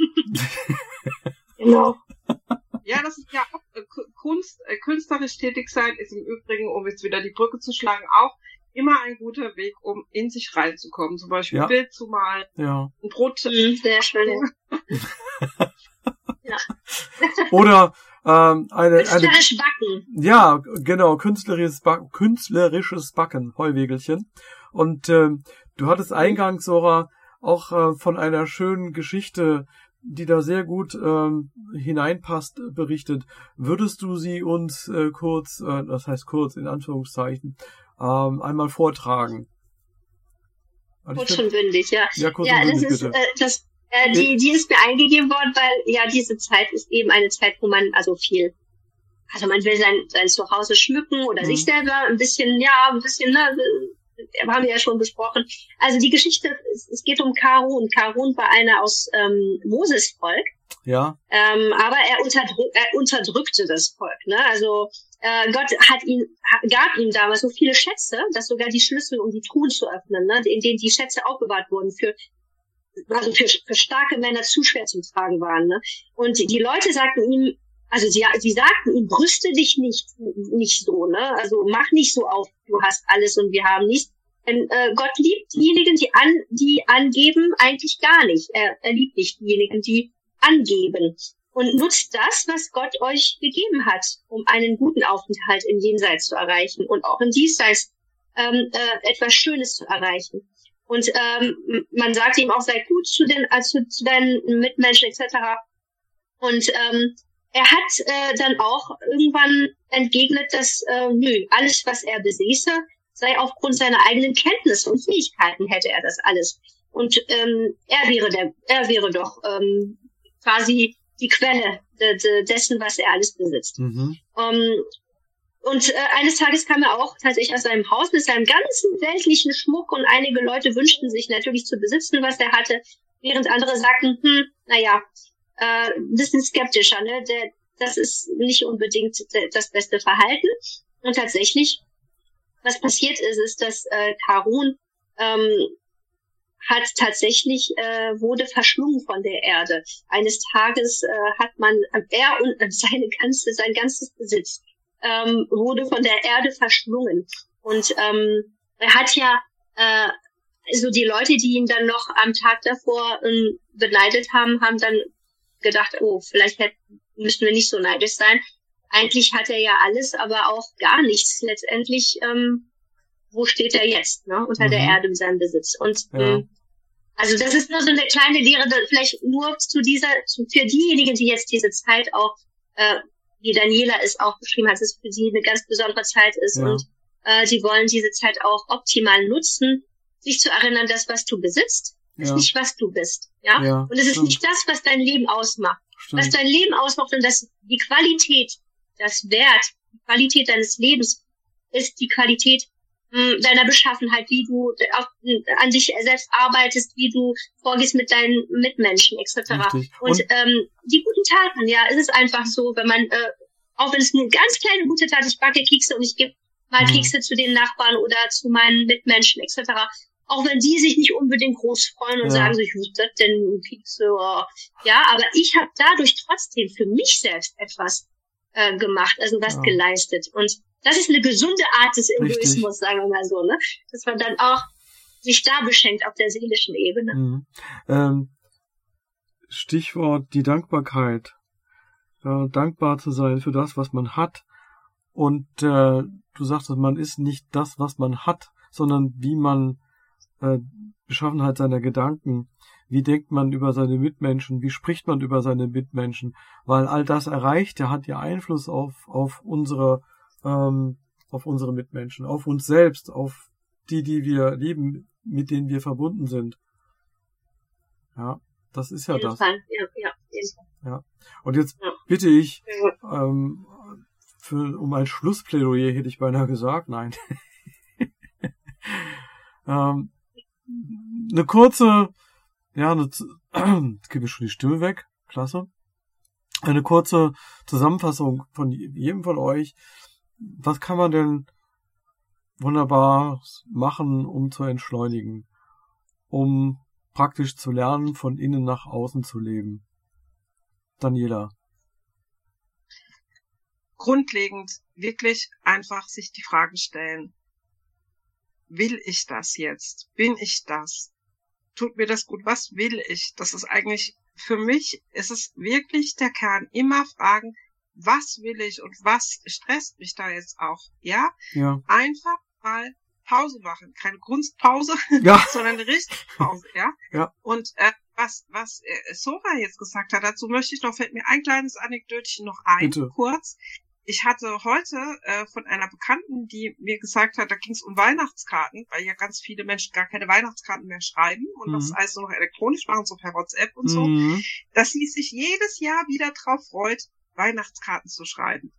Genau. Ja, das ist ja auch äh, Kunst, äh, künstlerisch tätig sein ist im Übrigen, um jetzt wieder die Brücke zu schlagen, auch immer ein guter Weg, um in sich reinzukommen. Zum Beispiel Ja. ein Bild zu malen, Ja. ein Brot. Mhm, sehr schön. Ja. Oder, ähm, eine, eine, Künstlerisch backen. ja, genau, künstlerisches Backen, künstlerisches Backen, Heuwegelchen. Und, ähm, du hattest eingangs, Sora, auch äh, von einer schönen Geschichte, die da sehr gut ähm, hineinpasst, berichtet. Würdest du sie uns äh, kurz, äh, das heißt kurz in Anführungszeichen, ähm, einmal vortragen? Weil ich Kurz find- und bündig, ja. Ja, kurz Ja, und das bündig, ist, bitte. äh, das, äh, die, die ist mir eingegeben worden, weil, ja, diese Zeit ist eben eine Zeit, wo man, also viel, also man will sein, sein Zuhause schmücken oder Mhm. sich selber ein bisschen, ja, ein bisschen, ne, haben wir ja schon besprochen. Also die Geschichte, es, es geht um Karun. Karun war einer aus ähm, Moses Volk. Ja, Ähm, aber er, unterdrück, er unterdrückte das Volk. Ne? Also äh, Gott hat ihn, ha, gab ihm damals so viele Schätze, dass sogar die Schlüssel, um die Truhen zu öffnen, ne? in denen die Schätze aufbewahrt wurden, für, also für, für starke Männer zu schwer zu tragen waren. Ne? Und die Leute sagten ihm, also sie, sie sagten ihm, brüste dich nicht, nicht so, ne? Also mach nicht so auf, du hast alles und wir haben nichts. Denn äh, Gott liebt diejenigen, die an, die angeben, eigentlich gar nicht. Er, er liebt nicht diejenigen, die angeben. Und nutzt das, was Gott euch gegeben hat, um einen guten Aufenthalt im Jenseits zu erreichen und auch im Diesseits ähm, äh, etwas Schönes zu erreichen. Und ähm, man sagt ihm auch, sei gut zu den, also zu deinen Mitmenschen et cetera. Und ähm, er hat äh, dann auch irgendwann entgegnet, dass äh, nö, alles, was er besäße, sei aufgrund seiner eigenen Kenntnisse und Fähigkeiten hätte er das alles. Und ähm, er wäre der, er wäre doch ähm, quasi die Quelle de, de, dessen, was er alles besitzt. mhm. Um, und äh, eines Tages kam er auch tatsächlich aus seinem Haus mit seinem ganzen weltlichen Schmuck und einige Leute wünschten sich natürlich zu besitzen, was er hatte, während andere sagten, hm, naja, äh, ein bisschen skeptischer, ne? Der, das ist nicht unbedingt das beste Verhalten. Und tatsächlich, was passiert ist, ist, dass äh, Karun ähm, hat tatsächlich, äh, wurde verschlungen von der Erde. Eines Tages äh, hat man, äh, er und äh, seine ganze, sein ganzes Besitz ähm, wurde von der Erde verschlungen. Und ähm, er hat ja, äh, also die Leute, die ihn dann noch am Tag davor ähm, beneidet haben, haben dann gedacht, oh, vielleicht hätten, müssten wir nicht so neidisch sein. Eigentlich hat er ja alles, aber auch gar nichts. Letztendlich, ähm, wo steht er jetzt, ne? Unter Mhm. der Erde in seinem Besitz. Und Ja. ähm, also das ist nur so eine kleine Lehre, vielleicht nur zu dieser, für diejenigen, die jetzt diese Zeit auch, äh, wie Daniela es auch beschrieben hat, dass es für sie eine ganz besondere Zeit ist Ja. und äh, die wollen diese Zeit auch optimal nutzen, sich zu erinnern, das, was du besitzt, ist Ja. nicht, was du bist. Ja? Ja, Und es ist stimmt. nicht das, was dein Leben ausmacht. Was Stimmt. dein Leben ausmacht und das, die Qualität, das Wert, die Qualität deines Lebens ist die Qualität mh, deiner Beschaffenheit, wie du auf, an dich selbst arbeitest, wie du vorgehst mit deinen Mitmenschen et cetera. Richtig. Und, Und- ähm, die guten Taten, ja, es ist einfach so, wenn man, äh, auch wenn es eine ganz kleine gute Tat ist, ich backe Kekse und ich gebe mal Mhm. Kekse zu den Nachbarn oder zu meinen Mitmenschen et cetera. Auch wenn die sich nicht unbedingt groß freuen und Ja. sagen sich, was ist das denn, Kekse? Oh. Ja, aber ich habe dadurch trotzdem für mich selbst etwas äh, gemacht, also was Ja. geleistet. Und das ist eine gesunde Art des Richtig. Egoismus, sagen wir mal so, ne? Dass man dann auch sich da beschenkt auf der seelischen Ebene. Mhm. Ähm, Stichwort die Dankbarkeit. Ja, dankbar zu sein für das, was man hat. Und äh, du sagst, man ist nicht das, was man hat, sondern wie man äh, Beschaffenheit seiner Gedanken, wie denkt man über seine Mitmenschen, wie spricht man über seine Mitmenschen, weil all das erreicht, der hat ja Einfluss auf auf unsere ähm, auf unsere Mitmenschen, auf uns selbst, auf die, die wir lieben, mit denen wir verbunden sind. Ja. Das ist ja jeden das. Fall. Ja, ja, jeden Fall. Ja. Und jetzt Ja. bitte ich, Ja. ähm, für, um ein Schlussplädoyer hätte ich beinahe gesagt, nein. ähm, eine kurze, ja, eine, jetzt gebe ich schon die Stimme weg, klasse. Eine kurze Zusammenfassung von jedem von euch. Was kann man denn wunderbar machen, um zu entschleunigen, um praktisch zu lernen, von innen nach außen zu leben? Daniela. Grundlegend wirklich einfach sich die Frage stellen, will ich das jetzt? Bin ich das? Tut mir das gut? Was will ich? Das ist eigentlich, für mich ist es wirklich der Kern. Immer fragen, was will ich und was stresst mich da jetzt auch? Ja? Ja. Einfach mal Pause machen. Keine Kunstpause, Ja. sondern eine richtige Pause, ja? Ja. Und äh, was was äh, Sora jetzt gesagt hat, dazu möchte ich noch, fällt mir ein kleines Anekdötchen noch ein, Bitte. kurz. Ich hatte heute äh, von einer Bekannten, die mir gesagt hat, da ging es um Weihnachtskarten, weil ja ganz viele Menschen gar keine Weihnachtskarten mehr schreiben und Mhm. das alles nur noch elektronisch machen, so per WhatsApp und so, Mhm. dass sie sich jedes Jahr wieder drauf freut, Weihnachtskarten zu schreiben.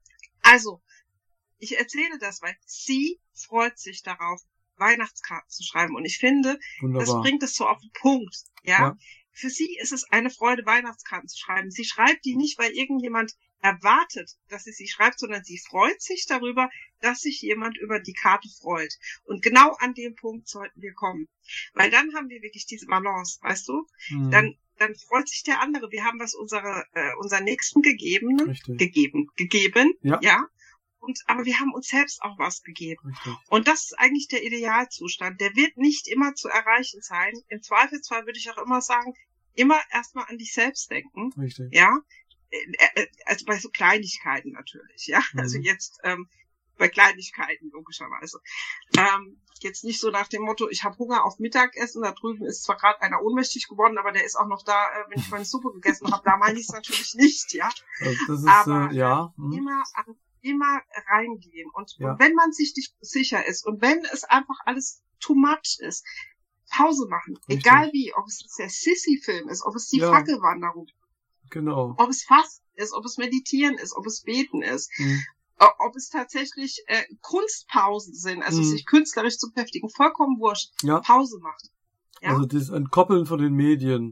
Also, ich erzähle das, weil sie freut sich darauf, Weihnachtskarten zu schreiben. Und ich finde, das Wunderbar. bringt es so auf den Punkt. Ja? Ja. Für sie ist es eine Freude, Weihnachtskarten zu schreiben. Sie schreibt die nicht, weil irgendjemand erwartet, dass sie sie schreibt, sondern sie freut sich darüber, dass sich jemand über die Karte freut. Und genau an dem Punkt sollten wir kommen. Weil dann haben wir wirklich diese Balance, weißt du? Mhm. Dann, dann freut sich der andere. Wir haben was unsere, äh, unseren Nächsten gegeben, Richtig. gegeben, gegeben, Ja. ja. Und, aber wir haben uns selbst auch was gegeben. Richtig. Und das ist eigentlich der Idealzustand. Der wird nicht immer zu erreichen sein. Im Zweifelsfall würde ich auch immer sagen, immer erstmal an dich selbst denken. Richtig. Ja. Äh, äh, Also bei so Kleinigkeiten natürlich, ja. Mhm. Also jetzt ähm, bei Kleinigkeiten logischerweise. Ähm, jetzt nicht so nach dem Motto, ich habe Hunger auf Mittagessen, da drüben ist zwar gerade einer ohnmächtig geworden, aber der ist auch noch da, äh, wenn ich meine Suppe gegessen habe. Da meine ich es natürlich nicht, ja. Also das ist, Aber äh, ja. äh, Mhm. immer an immer reingehen. Und, Ja. und wenn man sich nicht sicher ist und wenn es einfach alles too much ist, Pause machen. Richtig. Egal wie, ob es der Sissy-Film ist, ob es die Ja. Fackelwanderung, Genau. ob es Fasten ist, ob es Meditieren ist, ob es Beten ist, Mhm. äh, ob es tatsächlich äh, Kunstpausen sind, also Mhm. sich künstlerisch zu beschäftigen, vollkommen wurscht. Ja. Pause macht. Ja? Also das Entkoppeln von den Medien.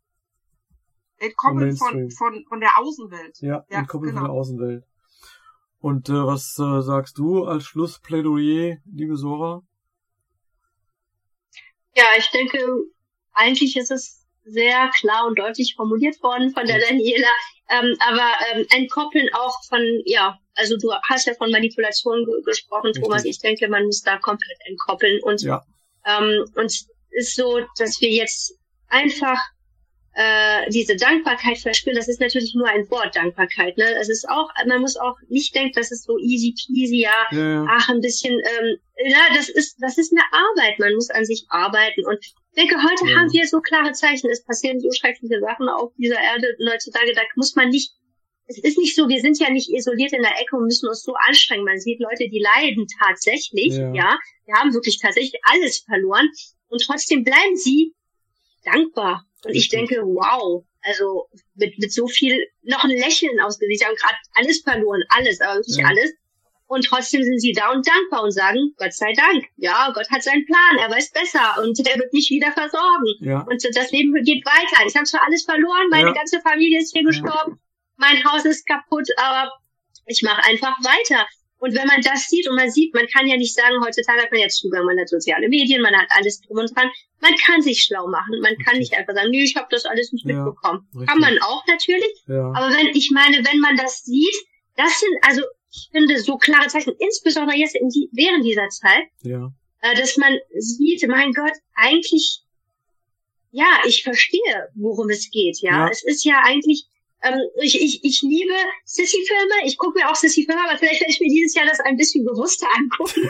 Entkoppeln von, Mainstream. von, von der Außenwelt. Ja, Ja, entkoppeln von genau. der Außenwelt. Und äh, was äh, sagst du als Schlussplädoyer, liebe Sora? Ja, ich denke, eigentlich ist es sehr klar und deutlich formuliert worden von der Daniela, ähm, aber ähm, entkoppeln auch von, ja, also du hast ja von Manipulation ge gesprochen, Richtig. Thomas, ich denke, man muss da komplett entkoppeln und Ja. ähm, und es ist so, dass wir jetzt einfach äh, diese Dankbarkeit verspüren. Das ist natürlich nur ein Wort, Dankbarkeit, ne? Es ist auch, man muss auch nicht denken, das ist so easy peasy, ja, Ja, ja. ach, ein bisschen, ähm, ja, das ist, das ist eine Arbeit. Man muss an sich arbeiten. Und ich denke, heute Ja. haben wir so klare Zeichen. Es passieren so schreckliche Sachen auf dieser Erde. Und heutzutage, da muss man nicht, es ist nicht so, wir sind ja nicht isoliert in der Ecke und müssen uns so anstrengen. Man sieht Leute, die leiden tatsächlich, Ja. ja. Wir haben wirklich tatsächlich alles verloren. Und trotzdem bleiben sie dankbar. Und ich Richtig. denke, wow, also mit, mit so viel, noch ein Lächeln aufs Gesicht. Sie haben gerade alles verloren, alles, aber wirklich Ja. alles. Und trotzdem sind sie da und dankbar und sagen, Gott sei Dank, ja, Gott hat seinen Plan, er weiß besser und er wird mich wieder versorgen. Ja. Und das Leben geht weiter. Ich habe zwar alles verloren, meine Ja. ganze Familie ist hier Ja. gestorben, mein Haus ist kaputt, aber ich mache einfach weiter. Und wenn man das sieht und man sieht, man kann ja nicht sagen, heutzutage hat man jetzt Zugang, man hat soziale Medien, man hat alles drum und dran. Man kann sich schlau machen. Man kann nicht einfach sagen, nö, ich habe das alles nicht Ja, mitbekommen. richtig. Kann man auch natürlich. Ja. Aber wenn, ich meine, wenn man das sieht, das sind, also ich finde, so klare Zeichen, insbesondere jetzt in die, während dieser Zeit, Ja. äh, dass man sieht, mein Gott, eigentlich, ja, ich verstehe, worum es geht, ja. Ja. Es ist ja eigentlich, ähm, ich, ich, ich liebe Sissy-Filme, ich gucke mir auch Sissy-Filme, aber vielleicht werde ich mir dieses Jahr das ein bisschen bewusster angucken.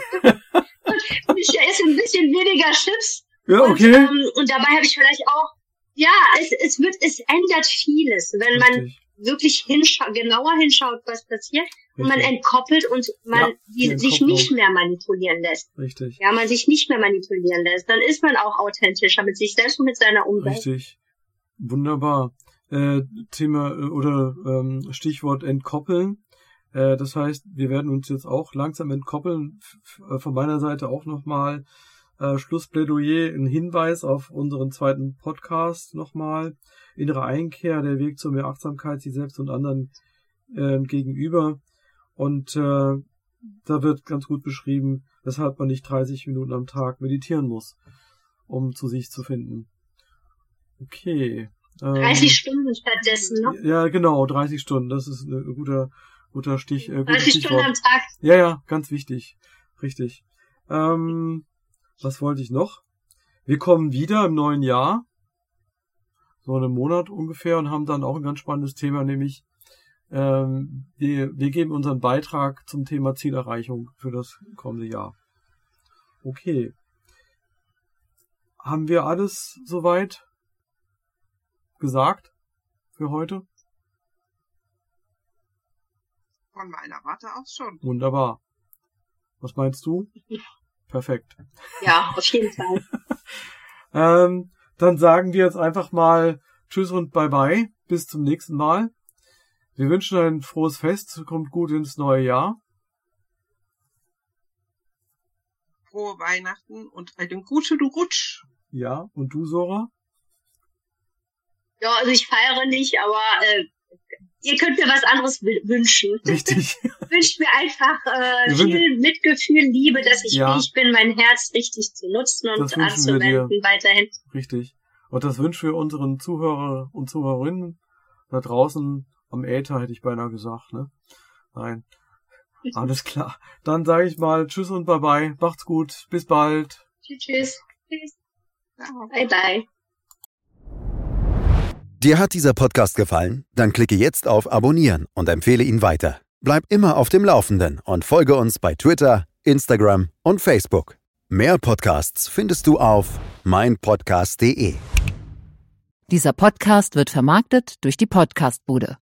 Und ich esse ein bisschen weniger Chips. Ja, Und, okay. ähm, und dabei habe ich vielleicht auch, ja, es, es wird, es ändert vieles, wenn man Richtig. wirklich hinschaut, genauer hinschaut, was passiert, und man Richtig. entkoppelt und man Ja, die, die sich Entkopplung. nicht mehr manipulieren lässt. Richtig. Ja, man sich nicht mehr manipulieren lässt, dann ist man auch authentischer mit sich selbst und mit seiner Umwelt. Richtig. Wunderbar. Äh, Thema äh, oder ähm, Stichwort entkoppeln. Äh, das heißt, wir werden uns jetzt auch langsam entkoppeln. F- von meiner Seite auch nochmal äh, Schlussplädoyer, ein Hinweis auf unseren zweiten Podcast nochmal. Innere Einkehr, der Weg zur mehr Achtsamkeit, sich selbst und anderen äh, gegenüber. Und äh, da wird ganz gut beschrieben, weshalb man nicht dreißig Minuten am Tag meditieren muss, um zu sich zu finden. Okay. dreißig ähm, Stunden stattdessen, ne? Ja, genau, dreißig Stunden. Das ist ein guter, guter Stich. Äh, dreißig Stunden am Tag. Ja, ja, ganz wichtig. Richtig. Ähm, was wollte ich noch? Wir kommen wieder im neuen Jahr. So einen Monat ungefähr und haben dann auch ein ganz spannendes Thema, nämlich ähm, wir, wir geben unseren Beitrag zum Thema Zielerreichung für das kommende Jahr. Okay. Haben wir alles soweit gesagt für heute? Von meiner Warte aus schon. Wunderbar. Was meinst du? Perfekt. Ja, auf jeden Fall. ähm, dann sagen wir jetzt einfach mal Tschüss und Bye-bye. Bis zum nächsten Mal. Wir wünschen ein frohes Fest. Kommt gut ins neue Jahr. Frohe Weihnachten und einen guten Rutsch. Ja, und du, Sora? Ja, also ich feiere nicht, aber äh, ihr könnt mir was anderes w- wünschen. Richtig. Wünscht mir einfach äh, viel Mitgefühl, Liebe, dass ich ja, fähig bin, mein Herz richtig zu nutzen und anzuwenden weiterhin. Richtig. Und das wünschen wir unseren Zuhörer und Zuhörerinnen da draußen am Äther, hätte ich beinahe gesagt, ne? Nein. Alles klar. Dann sage ich mal Tschüss und Bye-bye. Macht's gut. Bis bald. Tschüss. Tschüss. Bye-bye. Dir hat dieser Podcast gefallen? Dann klicke jetzt auf Abonnieren und empfehle ihn weiter. Bleib immer auf dem Laufenden und folge uns bei Twitter, Instagram und Facebook. Mehr Podcasts findest du auf mein podcast punkt de. Dieser Podcast wird vermarktet durch die Podcastbude.